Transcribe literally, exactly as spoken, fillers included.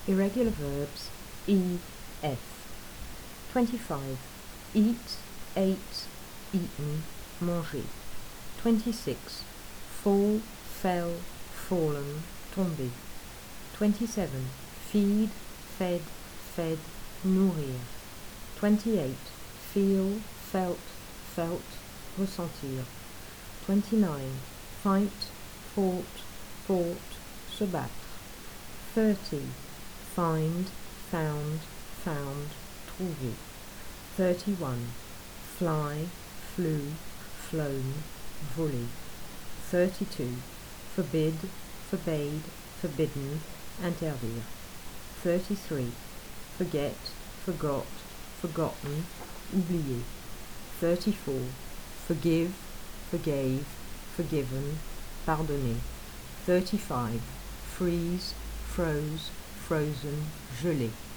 Irregular verbs E, F. twenty-five. Eat, ate, eaten, manger. twenty-six. Fall, fell, fallen, tomber. twenty-seven. Feed, fed, fed, nourrir. twenty-eight. Feel, felt, felt, ressentir. twenty-nine. Fight, fought, fought, se battre. thirty. Find, found, found, trouver. thirty-one. Fly, flew, flown, voler. thirty-two. Forbid, forbade, forbidden, interdire. thirty-three. Forget, forgot, forgotten, oublier. thirty-four. Forgive, forgave, forgiven, pardonner. thirty-five. Freeze, froze, frozen, gelé.